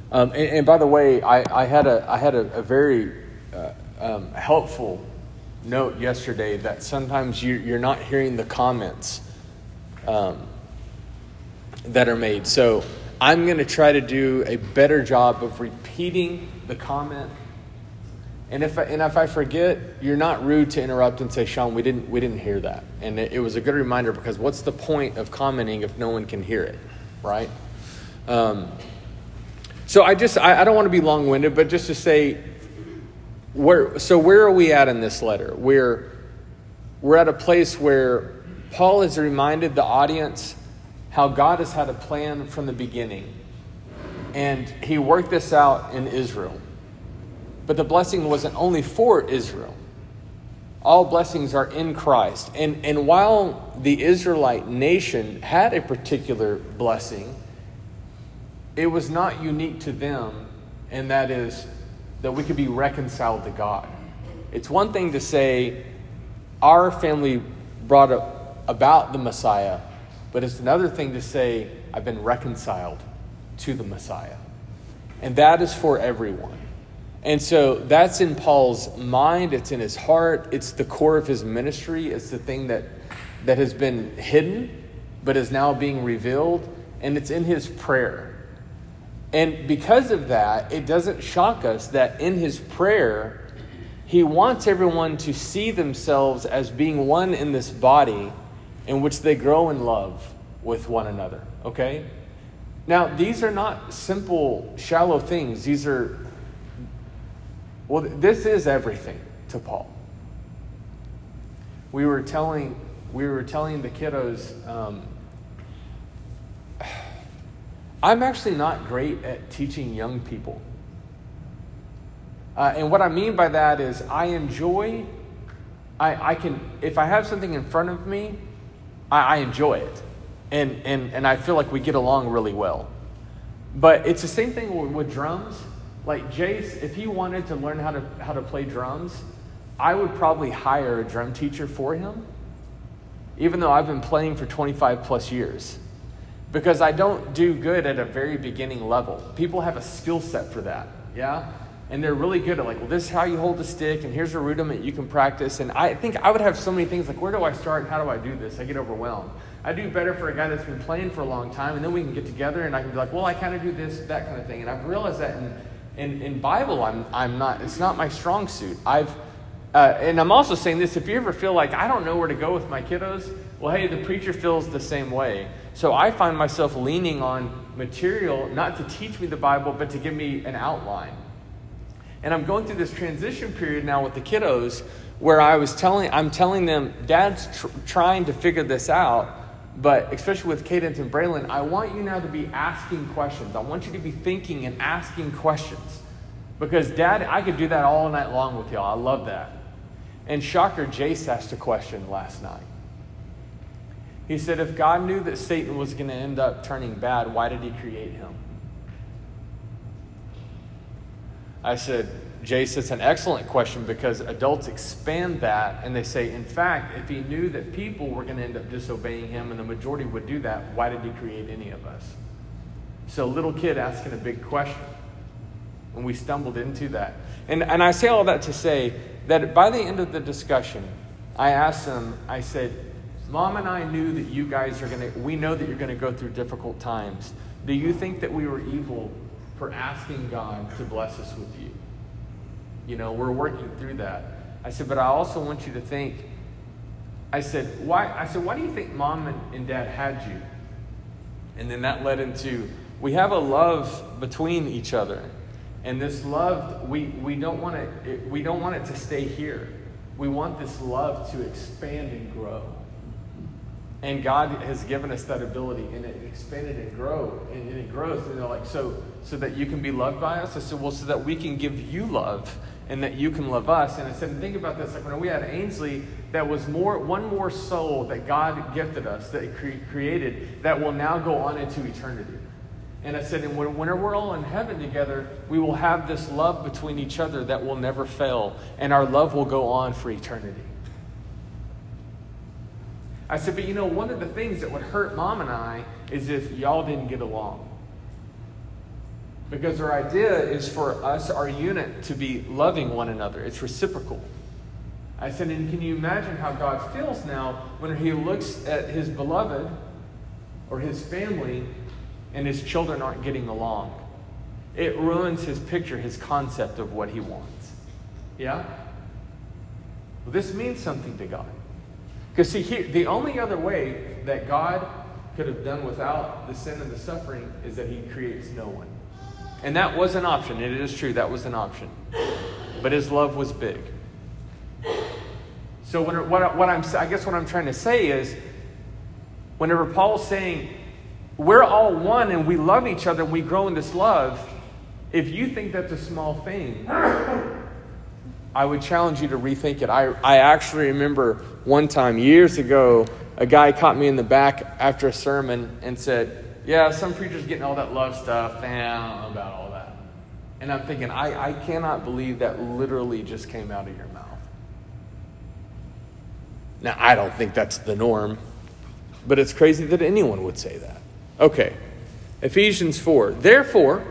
And by the way, I had a very helpful note yesterday that sometimes you're not hearing the comments that are made. So I'm going to try to do a better job of repeating the comment. And if I forget, you're not rude to interrupt and say, Sean, we didn't hear that. And it was a good reminder, because what's the point of commenting if no one can hear it, right? So I don't want to be long-winded, but just to say, where are we at in this letter? We're at a place where Paul has reminded the audience how God has had a plan from the beginning. And he worked this out in Israel. But the blessing wasn't only for Israel. All blessings are in Christ. And while the Israelite nation had a particular blessing, it was not unique to them, and that is that we could be reconciled to God. It's one thing to say our family brought up about the Messiah, but it's another thing to say I've been reconciled to the Messiah. And that is for everyone. And so that's in Paul's mind, it's in his heart, it's the core of his ministry, it's the thing that has been hidden but is now being revealed, and it's in his prayer. And because of that, it doesn't shock us that in his prayer, he wants everyone to see themselves as being one in this body in which they grow in love with one another, okay? Now, these are not simple, shallow things. This is everything to Paul. We were telling the kiddos, I'm actually not great at teaching young people. And what I mean by that is I can, if I have something in front of me, I enjoy it. And I feel like we get along really well. But it's the same thing with drums. Like Jace, if he wanted to learn how to play drums, I would probably hire a drum teacher for him, even though I've been playing for 25 plus years. Because I don't do good at a very beginning level. People have a skill set for that, yeah? And they're really good at like, well, this is how you hold the stick, and here's a rudiment you can practice. And I think I would have so many things like, where do I start? How do I do this? I get overwhelmed. I do better for a guy that's been playing for a long time, and then we can get together and I can be like, well, I kind of do this, that kind of thing. And I've realized that in Bible, I'm not, it's not my strong suit. And I'm also saying this, if you ever feel like I don't know where to go with my kiddos, well, hey, the preacher feels the same way. So I find myself leaning on material, not to teach me the Bible, but to give me an outline. And I'm going through this transition period now with the kiddos where I'm telling them, Dad's trying to figure this out, but especially with Cadence and Braylon, I want you now to be asking questions. I want you to be thinking and asking questions. Because Dad, I could do that all night long with y'all. I love that. And shocker, Jace asked a question last night. He said, if God knew that Satan was going to end up turning bad, why did he create him? I said, Jace, it's an excellent question, because adults expand that and they say, in fact, if he knew that people were going to end up disobeying him and the majority would do that, why did he create any of us? So little kid asking a big question. And we stumbled into that. And I say all that to say that by the end of the discussion, I asked them, I said, Mom and I knew that you guys we know that you're going to go through difficult times. Do you think that we were evil for asking God to bless us with you? You know, we're working through that. I said, but I also want you to think, why do you think Mom and Dad had you? And then that led into, we have a love between each other. And this love, we don't want it to stay here. We want this love to expand and grow. And God has given us that ability, and it expanded and grow, and it grows. And they're like, so that you can be loved by us? I said, well, so that we can give you love, and that you can love us. And I said, think about this. Like when we had Ainsley, that was one more soul that God gifted us, that He created, that will now go on into eternity. And I said, and when we're all in heaven together, we will have this love between each other that will never fail, and our love will go on for eternity. I said, but one of the things that would hurt Mom and I is if y'all didn't get along. Because our idea is for us, our unit, to be loving one another. It's reciprocal. I said, and can you imagine how God feels now when he looks at his beloved or his family and his children aren't getting along? It ruins his picture, his concept of what he wants. Yeah? Well, this means something to God. Because see, here, the only other way that God could have done without the sin and the suffering is that he creates no one. And that was an option. It is true, that was an option. But his love was big. So I guess what I'm trying to say is, whenever Paul's saying, we're all one and we love each other and we grow in this love, if you think that's a small thing, I would challenge you to rethink it. I actually remember one time, years ago, a guy caught me in the back after a sermon and said, yeah, some preachers getting all that love stuff, and I don't know about all that. And I'm thinking, I cannot believe that literally just came out of your mouth. Now, I don't think that's the norm, but it's crazy that anyone would say that. Okay, Ephesians 4. Therefore,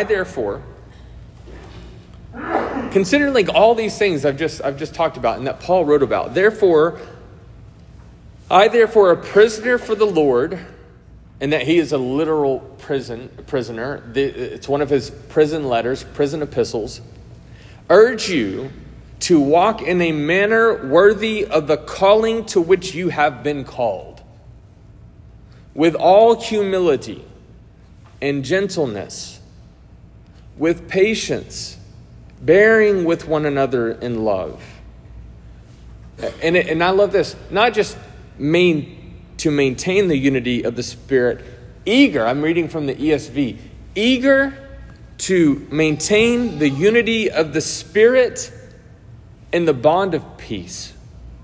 considering like all these things I've just talked about and that Paul wrote about. Therefore, I a prisoner for the Lord, and that he is a literal prisoner. It's one of his prison letters, prison epistles. Urge you to walk in a manner worthy of the calling to which you have been called, with all humility and gentleness, with patience, bearing with one another in love. And I love this. Not just to maintain the unity of the Spirit, eager, I'm reading from the ESV, eager to maintain the unity of the Spirit in the bond of peace.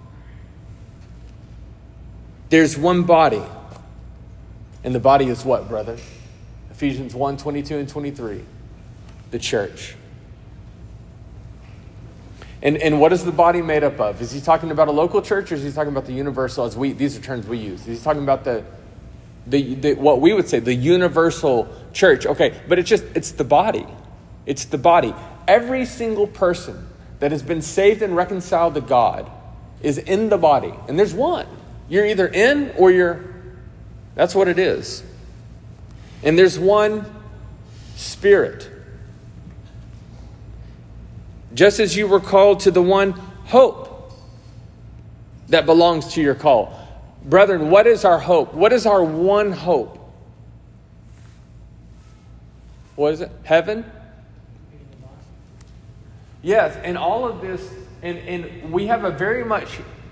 There's one body. And the body is what, brother? Ephesians 1, 22 and 23. The church. And what is the body made up of? Is he talking about a local church, or is he talking about the universal, these are terms we use? Is he talking about the what we would say, the universal church? Okay, but it's the body. It's the body. Every single person that has been saved and reconciled to God is in the body. And there's one. You're either in or that's what it is. And there's one Spirit. Just as you were called to the one hope that belongs to your call. Brethren, what is our hope? What is our one hope? What is it? Heaven? Yes, and all of this, and we have a very much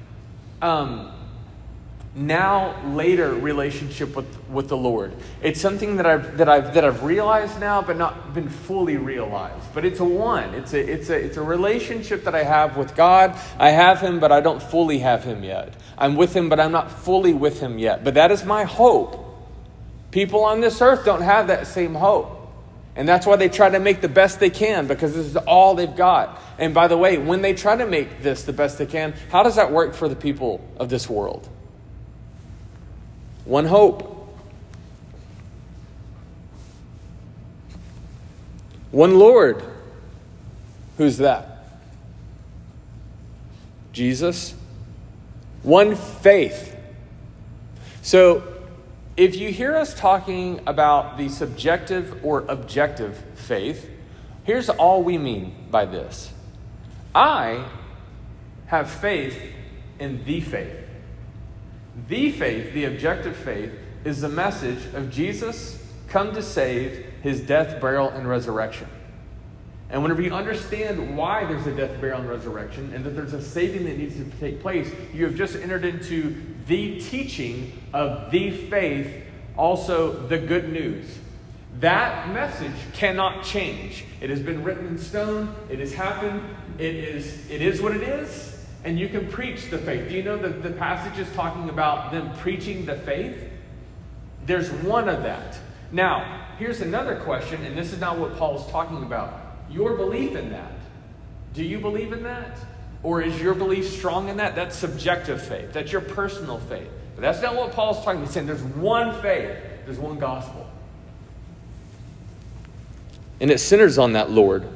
later relationship with the Lord. It's something that I've realized now, but not been fully realized. But it's a relationship that I have with God. I have him, but I don't fully have him yet. I'm with him, but I'm not fully with him yet. But that is my hope. People on this earth don't have that same hope. And that's why they try to make the best they can, because this is all they've got. And by the way, when they try to make this the best they can, how does that work for the people of this world? One hope. One Lord. Who's that? Jesus. One faith. So, if you hear us talking about the subjective or objective faith, here's all we mean by this. I have faith in the faith. The faith, the objective faith, is the message of Jesus come to save, his death, burial, and resurrection. And whenever you understand why there's a death, burial, and resurrection, and that there's a saving that needs to take place, you have just entered into the teaching of the faith, also the good news. That message cannot change. It has been written in stone. It has happened. It is what it is. And you can preach the faith. Do you know that the passage is talking about them preaching the faith? There's one of that. Now, here's another question, and this is not what Paul's talking about. Your belief in that. Do you believe in that? Or is your belief strong in that? That's subjective faith. That's your personal faith. But that's not what Paul's talking about. He's saying there's one faith. There's one gospel. And it centers on that Lord.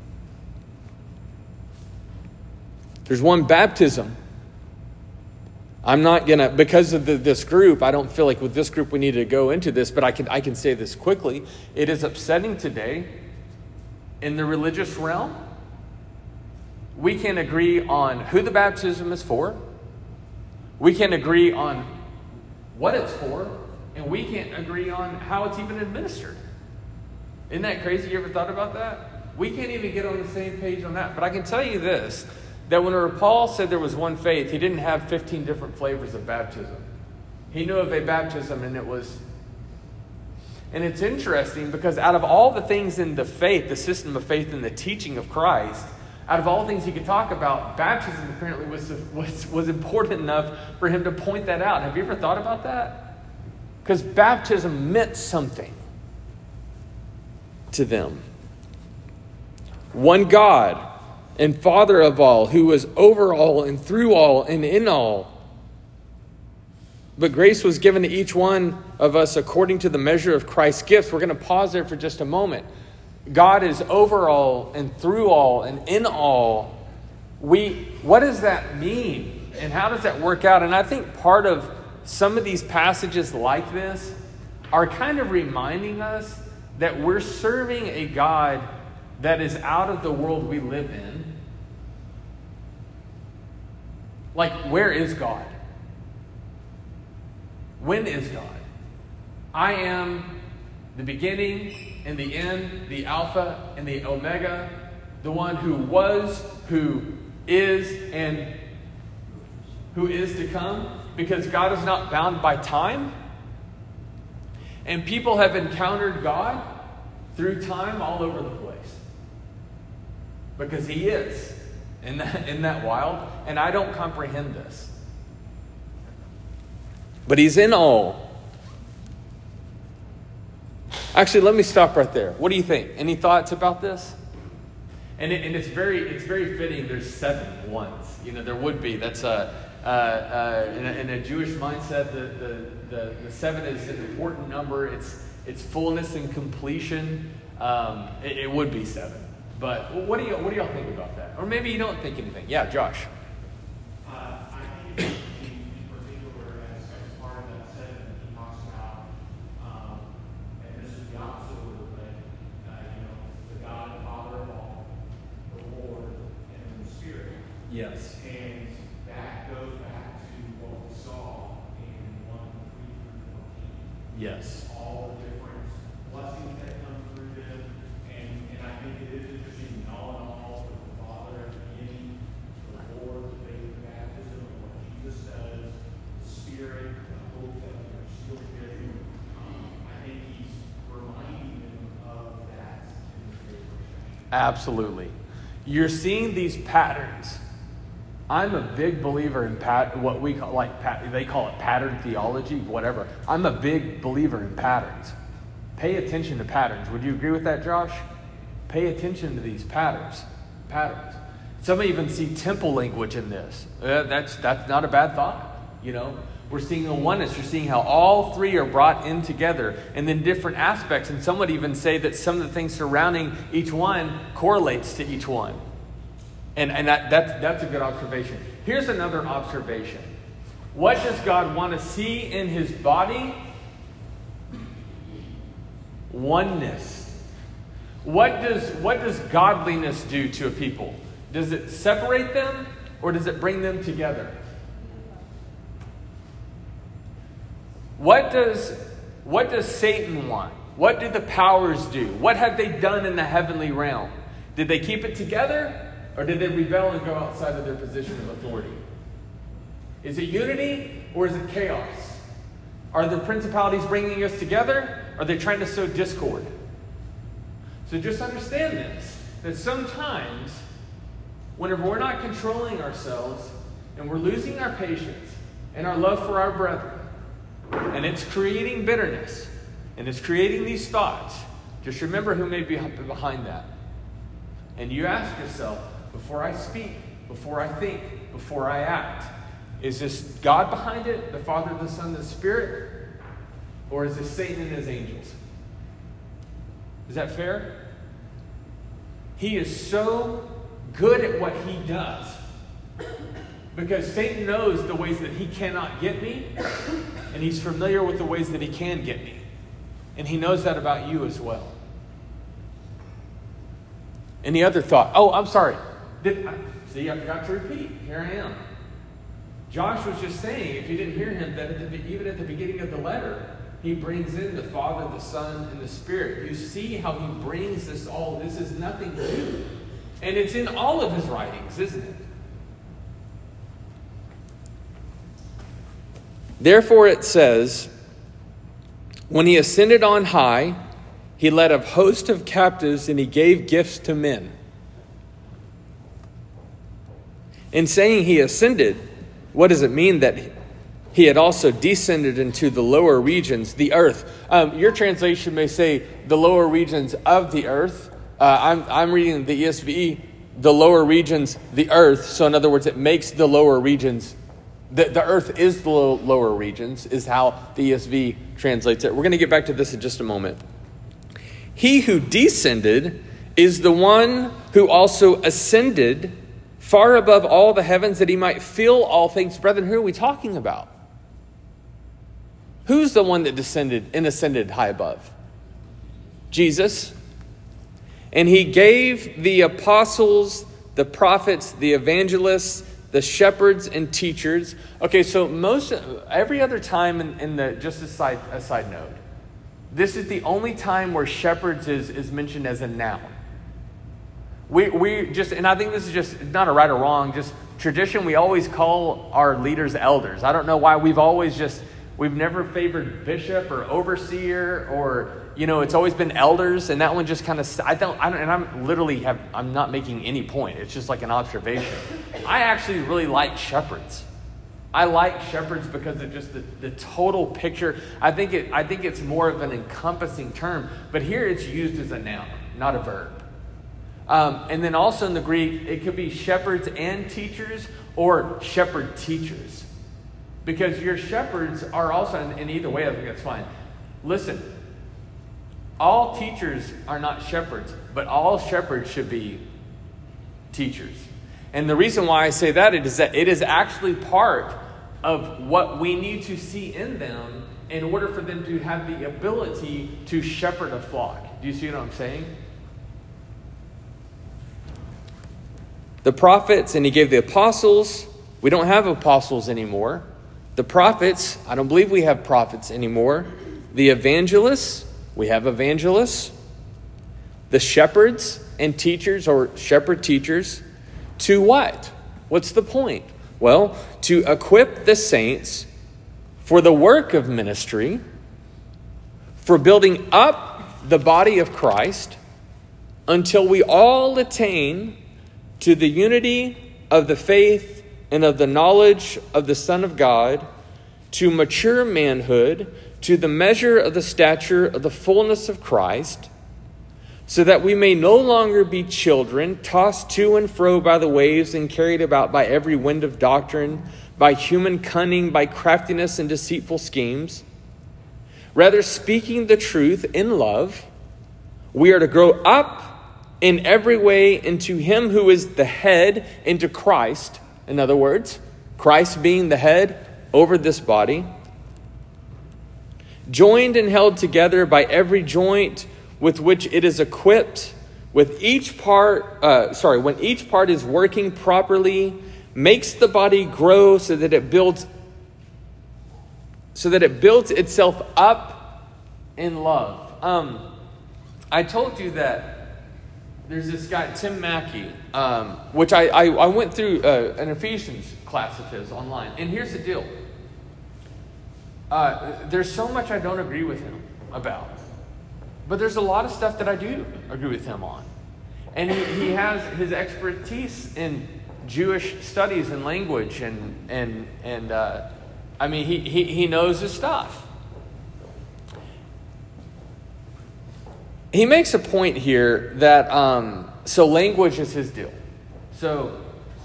There's one baptism. I'm not going to, because of this group, I don't feel like with this group we need to go into this, but I can say this quickly. It is upsetting today in the religious realm. We can agree on who the baptism is for. We can agree on what it's for. And we can't agree on how it's even administered. Isn't that crazy? You ever thought about that? We can't even get on the same page on that. But I can tell you this, that whenever Paul said there was one faith, he didn't have 15 different flavors of baptism. He knew of a baptism, and it's interesting because out of all the things in the faith, the system of faith and the teaching of Christ, out of all things he could talk about, baptism apparently was important enough for him to point that out. Have you ever thought about that? Because baptism meant something to them. One God and Father of all, who is over all and through all and in all. But grace was given to each one of us according to the measure of Christ's gifts. We're going to pause there for just a moment. God is over all and through all and in all. What does that mean? And how does that work out? And I think part of some of these passages like this are kind of reminding us that we're serving a God that is out of the world we live in. Like, where is God? When is God? I am the beginning and the end, the Alpha and the Omega, the one who was, who is, and who is to come, because God is not bound by time. And people have encountered God through time all over the place. Because he is. Isn't that wild? And I don't comprehend this. But he's in all. Actually, let me stop right there. What do you think? Any thoughts about this? And it's very fitting. There's 7 ones. There would be. That's in a Jewish mindset. The 7 is an important number. It's fullness and completion. It would be 7. But what do y'all think about that? Or maybe you don't think anything. Yeah, Josh. I think in particular, as part of that 7, he talks about, and this is the opposite order, but the God and Father of all, the Lord, and the Spirit. Yes. And that goes back to what we saw in 1:3-14. Yes. All the different blessings that come through them. And I think it is interesting, all in all, with the Father at the beginning, the Lord, the faith of baptism, and what Jesus says, the Spirit, the hope that we are still getting. I think he's reminding them of that in the great procession. Absolutely. You're seeing these patterns. I'm a big believer in what we call, they call it pattern theology, whatever. I'm a big believer in patterns. Pay attention to patterns. Would you agree with that, Josh? Pay attention to these patterns. Some even see temple language in this. That's not a bad thought. We're seeing a oneness. You're seeing how all 3 are brought in together, and then different aspects. And some would even say that some of the things surrounding each one correlates to each one. And that's a good observation. Here's another observation. What does God want to see in his body? Oneness. What does godliness do to a people? Does it separate them, or does it bring them together? What does Satan want? What do the powers do? What have they done in the heavenly realm? Did they keep it together, or did they rebel and go outside of their position of authority? Is it unity, or is it chaos? Are the principalities bringing us together? Or are they trying to sow discord? So just understand this, that sometimes, whenever we're not controlling ourselves, and we're losing our patience and our love for our brethren, and it's creating bitterness, and it's creating these thoughts, just remember who may be behind that. And you ask yourself, before I speak, before I think, before I act, is this God behind it, the Father, the Son, the Spirit? Or is this Satan and his angels? Is that fair? He is so good at what he does. Because Satan knows the ways that he cannot get me, and he's familiar with the ways that he can get me. And he knows that about you as well. Any other thought? Oh, I'm sorry. I forgot to repeat. Here I am. Josh was just saying, if you didn't hear him, that even at the beginning of the letter, he brings in the Father, the Son, and the Spirit. You see how he brings this all. This is nothing new. And it's in all of his writings, isn't it? Therefore it says, when he ascended on high, he led a host of captives and he gave gifts to men. In saying he ascended, what does it mean that he had also descended into the lower regions, the earth? Your translation may say the lower regions of the earth. I'm reading the ESV, the lower regions, the earth. So in other words, it makes the lower regions. The earth is the lower regions, is how the ESV translates it. We're going to get back to this in just a moment. He who descended is the one who also ascended far above all the heavens that he might fill all things. Brethren, who are we talking about? Who's the one that descended and ascended high above? Jesus. And he gave the apostles, the prophets, the evangelists, the shepherds and teachers. Okay, so every other time in the, just a side note, this is the only time where shepherds is mentioned as a noun. We just, and I think this is just not a right or wrong, just tradition. We always call our leaders elders. I don't know why we've never favored bishop or overseer or, it's always been elders. And that one just kind of, I'm not making any point. It's just like an observation. I actually really like shepherds. I like shepherds because of just the total picture. I think it's more of an encompassing term, but here it's used as a noun, not a verb. And then also in the Greek, it could be shepherds and teachers or shepherd teachers. Because your shepherds are also, and either way, I think that's fine. Listen, all teachers are not shepherds, but all shepherds should be teachers. And the reason why I say that is that it is actually part of what we need to see in them in order for them to have the ability to shepherd a flock. Do you see what I'm saying? The prophets, and he gave the apostles. We don't have apostles anymore. The prophets, I don't believe we have prophets anymore. The evangelists, we have evangelists. The shepherds and teachers, or shepherd teachers, to what? What's the point? Well, to equip the saints for the work of ministry, for building up the body of Christ, until we all attain to the unity of the faith and of the knowledge of the Son of God, to mature manhood, to the measure of the stature of the fullness of Christ, so that we may no longer be children, tossed to and fro by the waves and carried about by every wind of doctrine, by human cunning, by craftiness and deceitful schemes. Rather, speaking the truth in love, we are to grow up in every way into him who is the head, into Christ. In other words, Christ being the head over this body, joined and held together by every joint with which it is equipped, with each part, when each part is working properly, makes the body grow so that it builds itself up in love. I told you that there's this guy, Tim Mackey, which I went through an Ephesians class of his online. And here's the deal. There's so much I don't agree with him about. But there's a lot of stuff that I do agree with him on. And he has his expertise in Jewish studies and language. He knows his stuff. He makes a point here that, so language is his deal. So,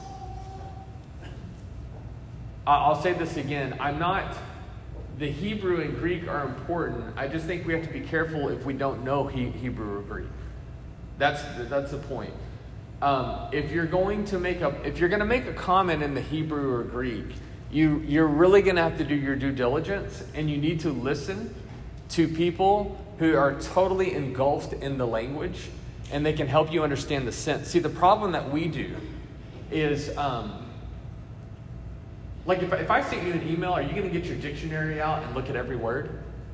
I'll say this again. The Hebrew and Greek are important. I just think we have to be careful if we don't know Hebrew or Greek. That's the point. If you're going to make a comment in the Hebrew or Greek, you're really going to have to do your due diligence, and you need to listen to people who are totally engulfed in the language, and they can help you understand the sense. See, the problem that we do is, like if I sent you an email, are you going to get your dictionary out and look at every word?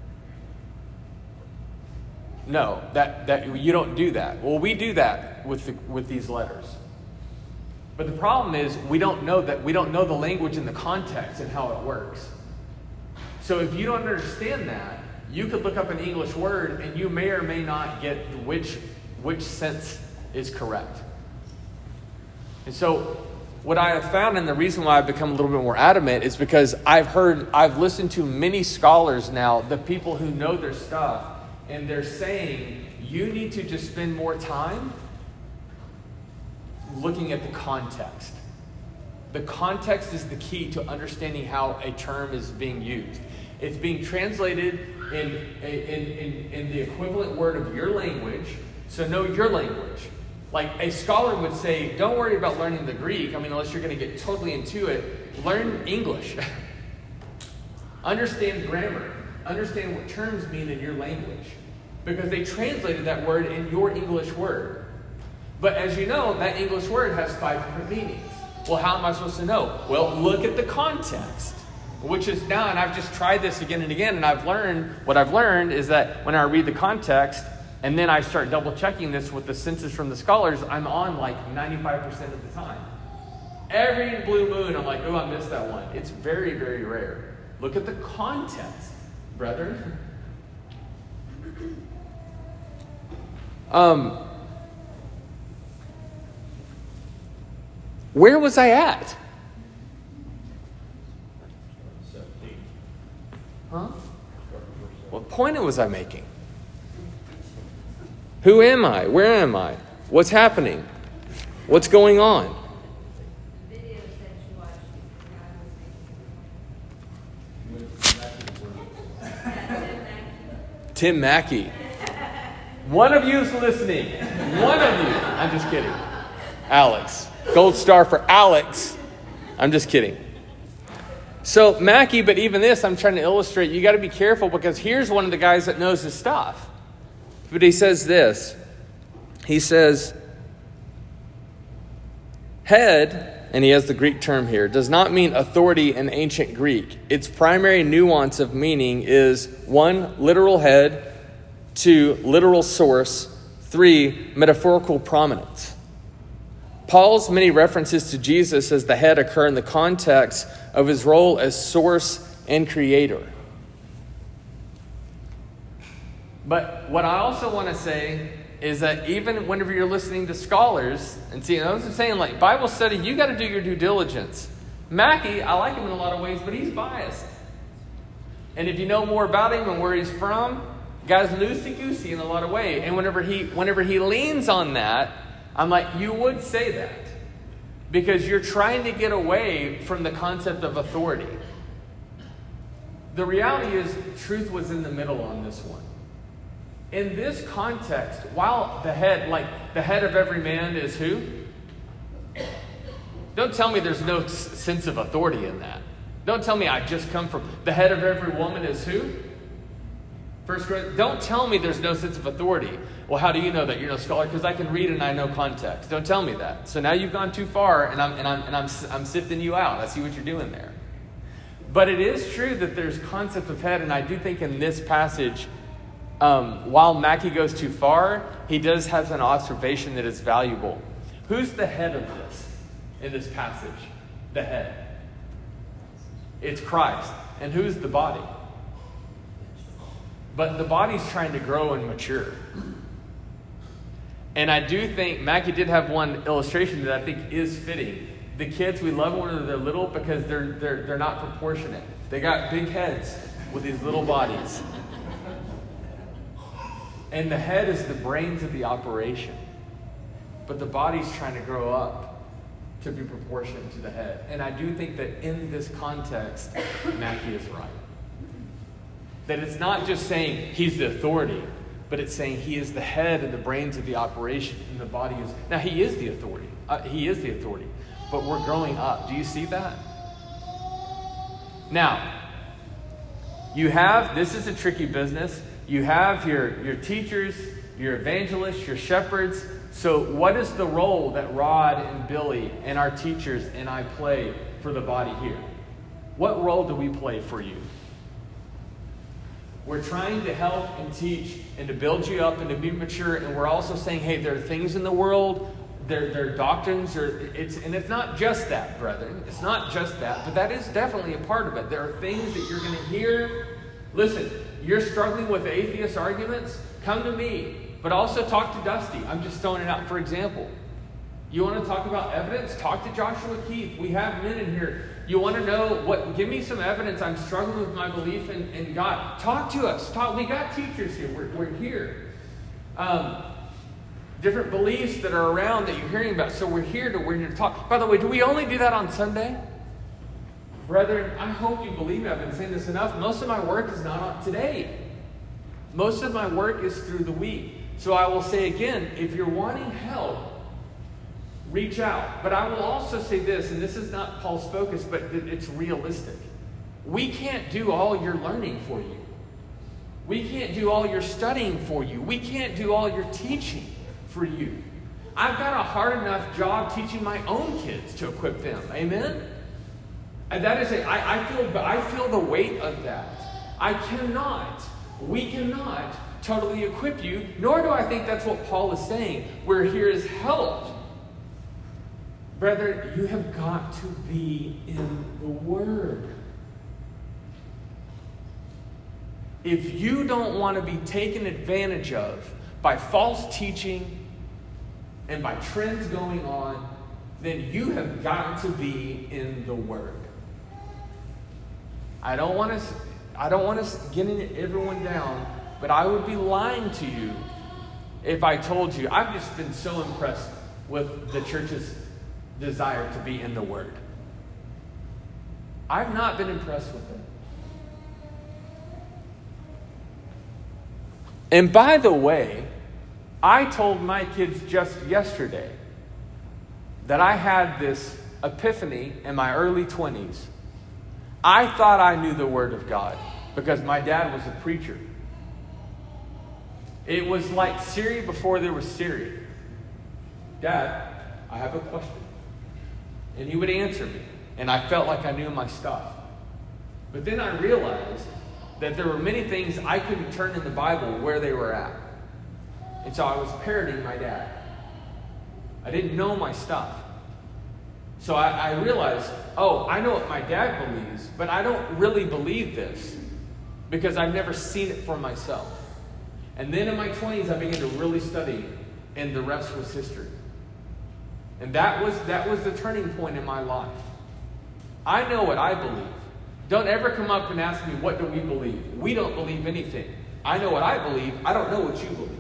No, that you don't do that. Well, we do that with these letters. But the problem is we don't know the language and the context and how it works. So if you don't understand that, you could look up an English word and you may or may not get which sense is correct. And so what I have found, and the reason why I've become a little bit more adamant, is because I've listened to many scholars now, the people who know their stuff, and they're saying you need to just spend more time looking at the context. The context is the key to understanding how a term is being used. It's being translated in the equivalent word of your language, so know your language. Like a scholar would say, don't worry about learning the Greek. I mean, unless you're going to get totally into it, learn English. Understand grammar. Understand what terms mean in your language. Because they translated that word in your English word. But as you know, that English word has 5 different meanings. Well, how am I supposed to know? Well, look at the context. Which is now, and I've just tried this again and again, and what I've learned is that when I read the context, and then I start double checking this with the senses from the scholars, I'm on like 95% of the time. Every blue moon, I'm like, oh, I missed that one. It's very, very rare. Look at the context, brethren. Where was I at? Huh? What point was I making? Who am I? Where am I? What's happening? What's going on? Tim Mackey. One of you is listening. One of you. I'm just kidding. Alex. Gold star for Alex. I'm just kidding. So Mackey, but even this, I'm trying to illustrate, you got to be careful because here's one of the guys that knows his stuff. But he says this. He says, head, and he has the Greek term here, does not mean authority in ancient Greek. Its primary nuance of meaning is 1, literal head, 2, literal source, 3, metaphorical prominence. Paul's many references to Jesus as the head occur in the context of his role as source and creator. But what I also want to say is that even whenever you're listening to scholars, and see, I was saying, like Bible study, you got to do your due diligence. Mackey, I like him in a lot of ways, but he's biased. And if you know more about him and where he's from, guy's loosey-goosey in a lot of ways. And whenever he leans on that, I'm like, you would say that. Because you're trying to get away from the concept of authority. The reality is, truth was in the middle on this one. In this context, while the head of every man is who? Don't tell me there's no sense of authority in that. Don't tell me I just come from the head of every woman is who? Don't tell me there's no sense of authority. Well, how do you know that? You're no scholar, because I can read and I know context. Don't tell me that. So now you've gone too far, and I'm sifting you out. I see what you're doing there. But it is true that there's concept of head, and I do think in this passage, while Mackey goes too far, he does have an observation that is valuable. Who's the head of this in this passage? The head. It's Christ. And who's the body? But the body's trying to grow and mature. And I do think Mackey did have one illustration that I think is fitting. The kids, we love them when they're little because they're not proportionate. They got big heads with these little bodies. And the head is the brains of the operation. But the body's trying to grow up to be proportionate to the head. And I do think that in this context, Mackey is right. That it's not just saying he's the authority, but it's saying he is the head and the brains of the operation, and the body is... Now, he is the authority. He is the authority. But we're growing up. Do you see that? Now, this is a tricky business. You have your teachers, your evangelists, your shepherds. So what is the role that Rod and Billy and our teachers and I play for the body here? What role do we play for you? We're trying to help and teach and to build you up and to be mature. And we're also saying, hey, there are things in the world, there are doctrines, and it's not just that, brethren. It's not just that, but that is definitely a part of it. There are things that you're going to hear. Listen, you're struggling with atheist arguments? Come to me. But also talk to Dusty. I'm just throwing it out for example. You want to talk about evidence? Talk to Joshua Keith. We have men in here. You want to know give me some evidence. I'm struggling with my belief in God. Talk to us. We got teachers here. We're here. Different beliefs that are around that you're hearing about. So we're here to talk. By the way, do we only do that on Sunday? Brethren, I hope you believe me. I've been saying this enough. Most of my work is not on today. Most of my work is through the week. So I will say again, if you're wanting help, reach out. But I will also say this, and this is not Paul's focus, but it's realistic. We can't do all your learning for you. We can't do all your studying for you. We can't do all your teaching for you. I've got a hard enough job teaching my own kids to equip them. Amen? And that is I feel the weight of that. We cannot totally equip you, nor do I think that's what Paul is saying. We're here as help. Brethren, you have got to be in the Word. If you don't want to be taken advantage of by false teaching and by trends going on, then you have got to be in the Word. I don't want us getting everyone down, but I would be lying to you if I told you. I've just been so impressed with the church's desire to be in the Word. I've not been impressed with it. And by the way, I told my kids just yesterday that I had this epiphany in my early 20s. I thought I knew the Word of God because my dad was a preacher. It was like Siri before there was Siri. Dad, I have a question. And he would answer me. And I felt like I knew my stuff. But then I realized that there were many things I couldn't turn in the Bible where they were at. And so I was parroting my dad. I didn't know my stuff. So I realized, I know what my dad believes, but I don't really believe this because I've never seen it for myself. And then in my 20s, I began to really study, and the rest was history. And that was the turning point in my life. I know what I believe. Don't ever come up and ask me, what do we believe? We don't believe anything. I know what I believe. I don't know what you believe.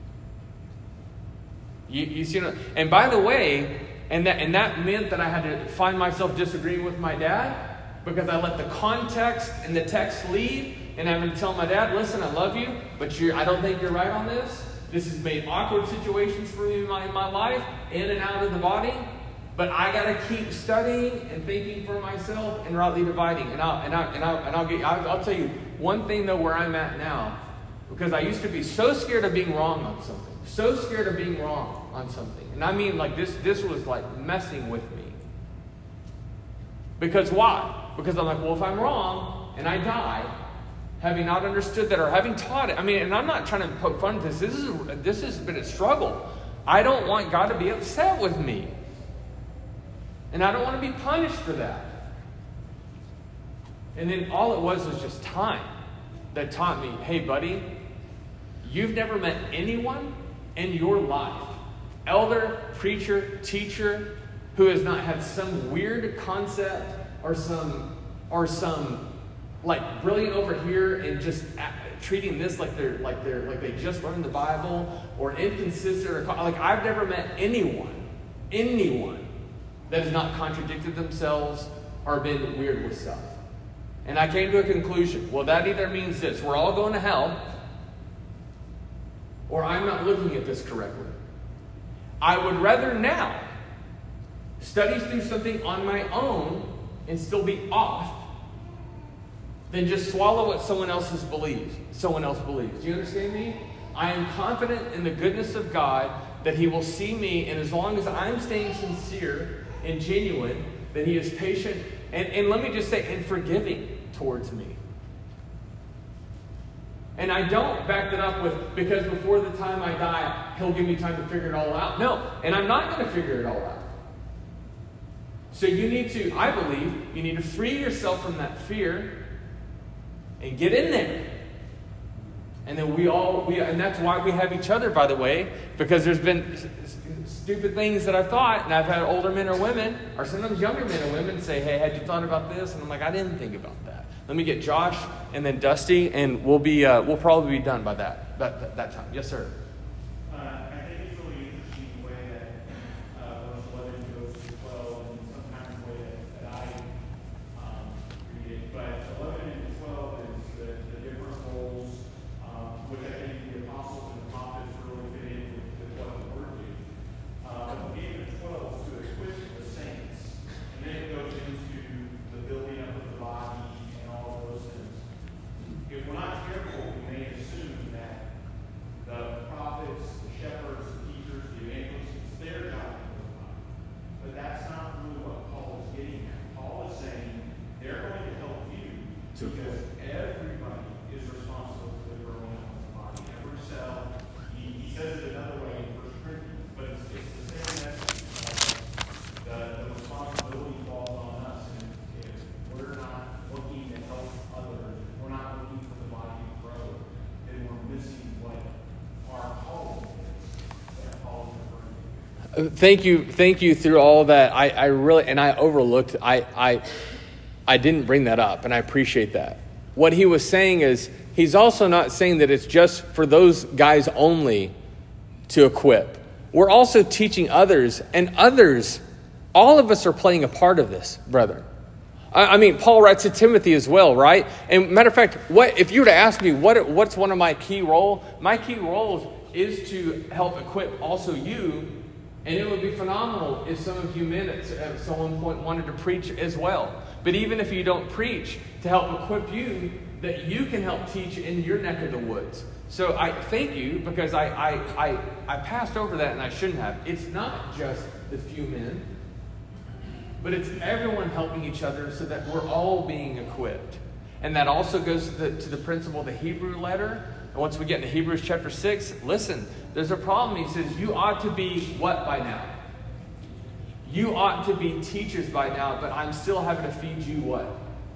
You see, and by the way, and that meant that I had to find myself disagreeing with my dad because I let the context and the text lead, and I'm going to tell my dad, listen, I love you, but I don't think you're right on this. This has made awkward situations for me in my life, in and out of the body. But I got to keep studying and thinking for myself and rightly dividing. And I'll tell you one thing though where I'm at now, because I used to be so scared of being wrong on something, so scared of being wrong on something, and I mean like this was like messing with me. Because why? Because I'm like, well, if I'm wrong and I die, having not understood that or having taught it, and I'm not trying to poke fun at this. This has been a struggle. I don't want God to be upset with me. And I don't want to be punished for that. And then all it was just time that taught me, hey, buddy, you've never met anyone in your life, elder, preacher, teacher, who has not had some weird concept or some like brilliant over here and just treating this like they just learned the Bible, or inconsistent, or like I've never met anyone that has not contradicted themselves or been weird with stuff. And I came to a conclusion. Well, that either means this: we're all going to hell, or I'm not looking at this correctly. I would rather now study through something on my own and still be off than just swallow what someone else believes. Do you understand me? I am confident in the goodness of God that He will see me, and as long as I'm staying sincere and genuine, that He is patient and let me just say, and forgiving towards me. And I don't back that up with, because before the time I die, He'll give me time to figure it all out. No, and I'm not going to figure it all out. So you need to, I believe, you need to free yourself from that fear and get in there. And then and that's why we have each other, by the way, because there's been stupid things that I've thought, and I've had older men or women, or sometimes younger men or women say, hey, had you thought about this? And I'm like, I didn't think about that. Let me get Josh and then Dusty, and we'll probably be done by that time. Yes, sir. I think it's really interesting the way that verse 11 goes to 12, and sometimes the way that I read it. But 11 and 12 is the different roles, which I think the apostles and the prophets really fit in with what the word do. But the beginning of 12 is to equip the saints, and then it goes into the building up of the body. If we're not careful, we may assume that the prophets, the shepherds, the teachers, the evangelists, it's their job to build up. But that's not really what Paul is getting at. Paul is saying they're going to help you because everybody is responsible for the growing up of the body. Every cell, he says it another way in 1 Corinthians, but it's the same message. The responsibility falls on us, and if we're not looking to help others, we're not looking for the body to grow, then we're missing what our calling is. That Paul is referring to. Thank you through all that. I really, and I overlooked, I didn't bring that up, and I appreciate that. What he was saying is, he's also not saying that it's just for those guys only to equip. We're also teaching others, and others, all of us are playing a part of this, brother. I mean, Paul writes to Timothy as well, right? And matter of fact, if you were to ask me what's one of my key roles, my key roles is to help equip also you. And it would be phenomenal if some of you men at some point wanted to preach as well. But even if you don't preach, to help equip you, that you can help teach in your neck of the woods. So I thank you, because I passed over that, and I shouldn't have. It's not just the few men, but it's everyone helping each other so that we're all being equipped. And that also goes to the principle of the Hebrew letter. And once we get into Hebrews chapter 6, listen, there's a problem. He says, you ought to be what by now? You ought to be teachers by now, but I'm still having to feed you what?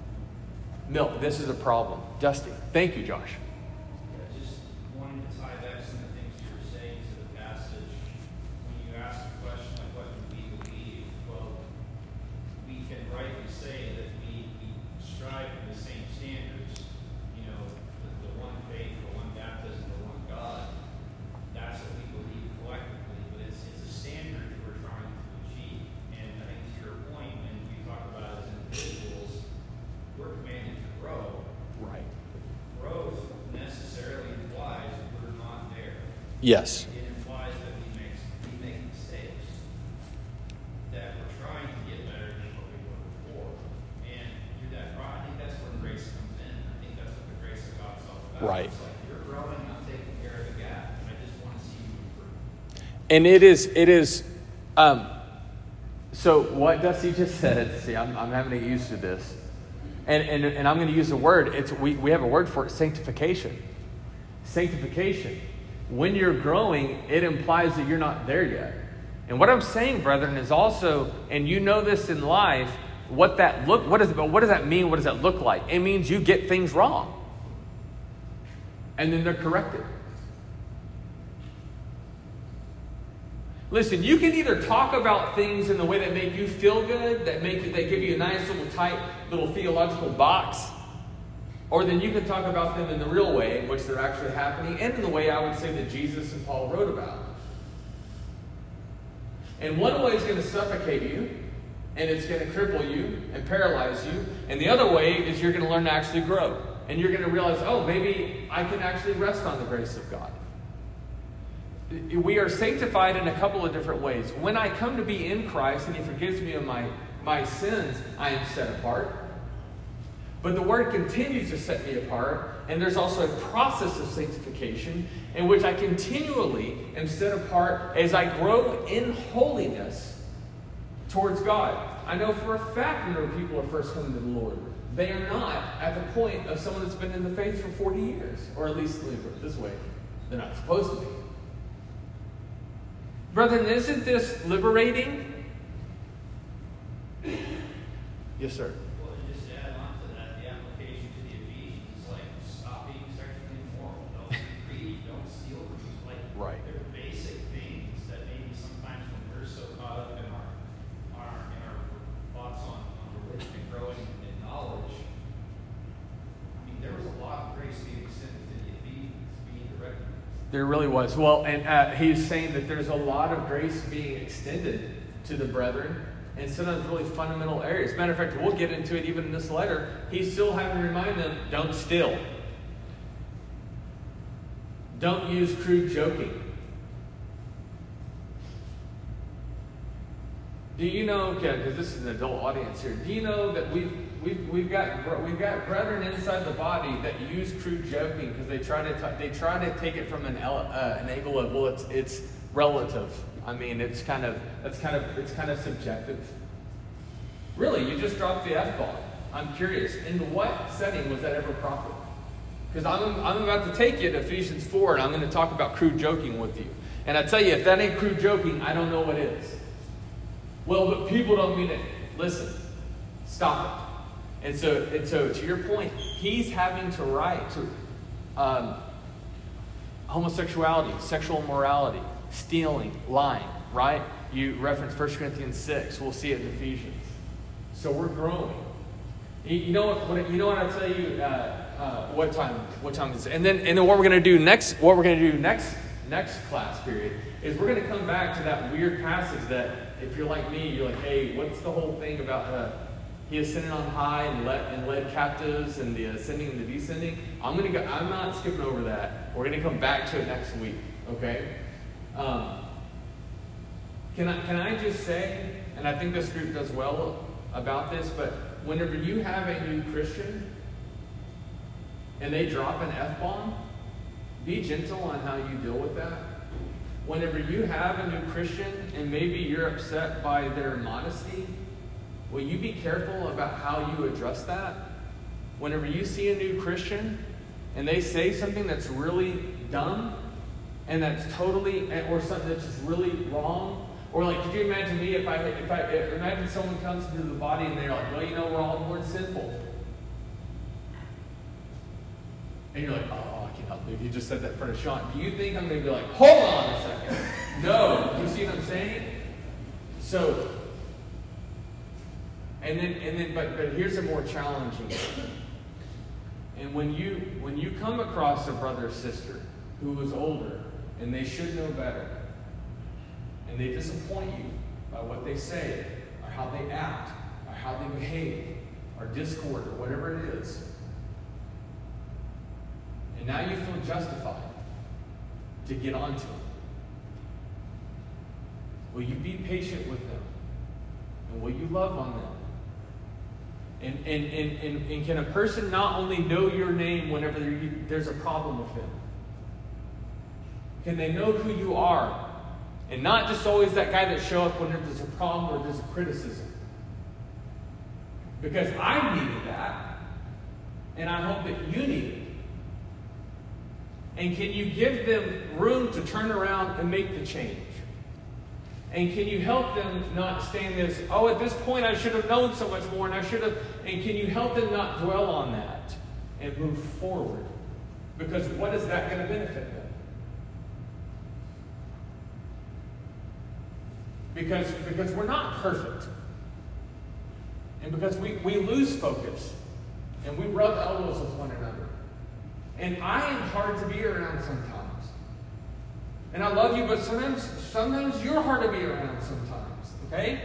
Milk. This is a problem. Dusty. Thank you, Josh. Yeah, just wanting to tie back some of the things you were saying to the passage. When you ask a question like, what do we believe? Well, we can rightly say that we strive for the same standards. You know, the one faith, the one baptism, the one God. That's what we believe collectively, but it's a standard that we're trying to achieve. And I think to your point, when we talk about it as individuals, we're commanded to grow. Right. Growth necessarily implies that we're not there. Yes. It implies that we make mistakes. That we're trying to get better than what we were before. And through that, I think that's where grace comes in. I think that's what the grace of God is all about. Right. It's like you're growing, I'm taking care of the gap. I just want to see you improve. And it is. So what Dusty just said. See, I'm having to get used to this, and I'm going to use a word. We have a word for it: sanctification. Sanctification. When you're growing, it implies that you're not there yet. And what I'm saying, brethren, is also, and you know this in life, what does that mean? What does that look like? It means you get things wrong, and then they're corrected. Listen, you can either talk about things in the way that make you feel good, that give you a nice little tight little theological box, or then you can talk about them in the real way in which they're actually happening, and in the way I would say that Jesus and Paul wrote about. And one way is going to suffocate you, and it's going to cripple you and paralyze you, and the other way is you're going to learn to actually grow, and you're going to realize, oh, maybe I can actually rest on the grace of God. we are sanctified in a couple of different ways. When I come to be in Christ and He forgives me of my sins, I am set apart. But the Word continues to set me apart, and there's also a process of sanctification in which I continually am set apart as I grow in holiness towards God. I know for a fact whenever people are first coming to the Lord, they are not at the point of someone that's been in the faith for 40 years. Or at least, let me put it this way, they're not supposed to be. Brethren, isn't this liberating? Yes, sir. Well, and just to add on to that, the application to the Ephesians is like, stop being sexually immoral, don't be greedy, don't steal from these, like, Right. they're basic things that maybe sometimes when we're so caught up in our thoughts on religion and growing in knowledge, I mean, there was a lot of grace being extended to the Ephesians being directed. There really was. Well, and he's saying that there's a lot of grace being extended to the brethren in some of those really fundamental areas. Matter of fact, we'll get into it even in this letter. He's still having to remind them, don't steal. Don't use crude joking. Do you know, because this is an adult audience here, do you know that we've got brethren inside the body that use crude joking because they try to take it from an angle of, well, it's relative. I mean, it's kind of subjective. Really, you just dropped the F-bomb. I'm curious, in what setting was that ever proper? Because I'm about to take you to Ephesians 4, and I'm going to talk about crude joking with you. And I tell you, if that ain't crude joking, I don't know what is. Well, but people don't mean it. Listen, stop it. And so to your point, he's having to write to homosexuality, sexual immorality, stealing, lying, right? You reference 1 Corinthians 6. We'll see it in Ephesians. So we're growing. You know what I tell you? What time is it? And then what we're going to do next? What we're going to do next class period is we're going to come back to that weird passage that, if you're like me, you're like, hey, what's the whole thing about he ascended on high and led captives and the ascending and the descending? I'm not skipping over that. We're going to come back to it next week. Okay. Can I just say, and I think this group does well about this, but whenever you have a new Christian and they drop an F-bomb, be gentle on how you deal with that. Whenever you have a new Christian and maybe you're upset by their modesty, will you be careful about how you address that? Whenever you see a new Christian and they say something that's really dumb and that's totally, or something that's just really wrong, or like, could you imagine me if I imagine someone comes into the body and they're like, well, you know, we're all born sinful. And you're like, oh, I can't help it. If you just said that in front of Sean, do you think I'm going to be like, hold on a second? No. You see what I'm saying? So, but here's a more challenging thing. And when you come across a brother or sister who is older and they should know better, and they disappoint you by what they say, or how they act, or how they behave, or discord, or whatever it is, and now you feel justified to get onto them, will you be patient with them? And will you love on them? And can a person not only know your name whenever there's a problem with them? Can they know who you are? And not just always that guy that show up whenever there's a problem or there's a criticism. Because I needed that. And I hope that you need it. And can you give them room to turn around and make the change? And can you help them not stay in this, oh, at this point I should have known so much more, and can you help them not dwell on that and move forward? Because what is that going to benefit them? Because we're not perfect. And because we lose focus. And we rub elbows with one another. And I am hard to be around sometimes. And I love you, but sometimes you're hard to be around sometimes. Okay?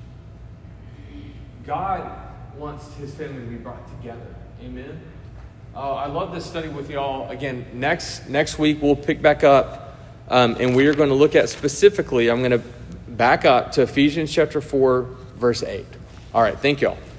God wants his family to be brought together. Amen? I love this study with y'all. Again, next week we'll pick back up, and we are going to look at specifically, I'm going to back up to Ephesians chapter 4, verse 8. All right, thank y'all.